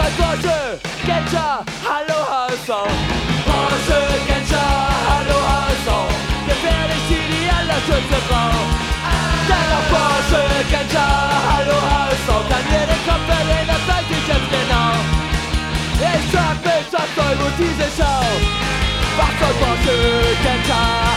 Bei Porsche, Genscher, hallo HSV. Porsche, Genscher, hallo HSV. Gefährlich die allerschönste Frau. Dann auf Porsche, Genscher, hallo HSV. Kann mir den Kopf verdrehen, das weiß ich jetzt genau. Ich frag mich, was soll wohl diese Schau? Was soll Porsche, Genscher,